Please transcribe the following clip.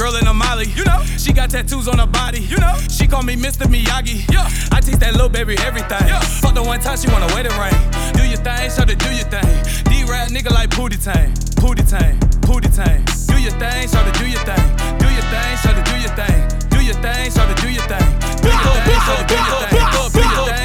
girl in a Molly. You know, she got tattoos on her body. You know, she call me Mr. Miyagi. Yeah, I teach that little baby everything. Yeah, fuck the one time she want a wedding ring. Do your thing, show the do your thing. D-rap nigga like Pootie Tang, Pootie Tang, Pootie Tang. Do your thing, show the do your thing. Do your thing, show the do your thing. Do your thing, show the do your thing. Do your thing, show the do your thing. Do your thing.